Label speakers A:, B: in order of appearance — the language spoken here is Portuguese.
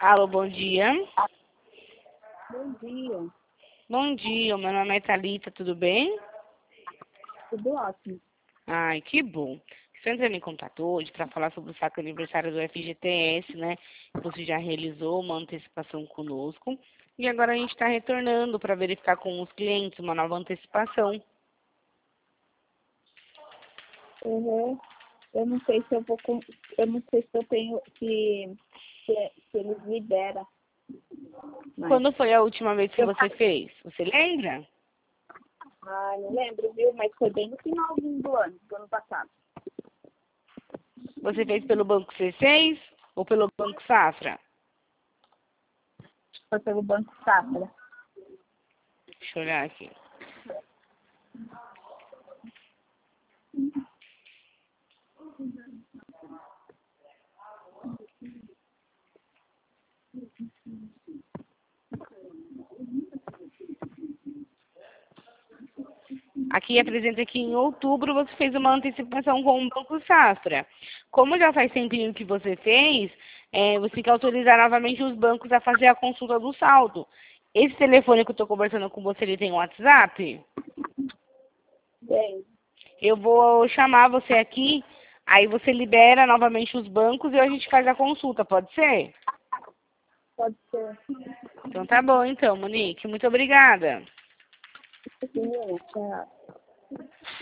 A: Alô, bom dia.
B: Bom dia,
A: Bom dia, meu nome é Thalita, tudo bem?
B: tudo ótimo.
A: Ai, que bom. Estou entrando em contato hoje para falar sobre o saque aniversário do FGTS, né? Você já realizou uma antecipação conosco e agora a gente está retornando para verificar com os clientes uma nova antecipação.
B: Uhum. Eu não sei se eu vou eu não sei se eu tenho se eles liberam. Mas
A: Quando foi a última vez que
B: eu
A: você fez? Você lembra?
B: não lembro, viu? Mas foi bem no finalzinho do ano passado.
A: Você fez pelo Banco C6 ou pelo Banco Safra?
B: Foi pelo Banco Safra.
A: Deixa eu olhar aqui. Aqui apresenta que em outubro você fez uma antecipação com o Banco Safra. Como já faz tempinho que você fez, você tem que autorizar novamente os bancos a fazer a consulta do saldo. Esse telefone que eu estou conversando com você, ele tem WhatsApp?
B: Bem,
A: Eu vou chamar você aqui, aí você libera novamente os bancos e a gente faz a consulta, pode ser?
B: pode ser.
A: Então tá bom então, Monique. Muito obrigada.
B: Sim, tchau.